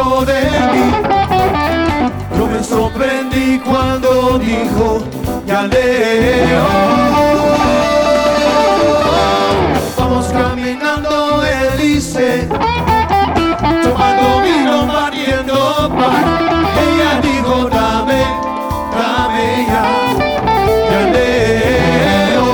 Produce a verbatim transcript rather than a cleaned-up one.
dentro de mí. Yo me sorprendí cuando dijo, ya leo.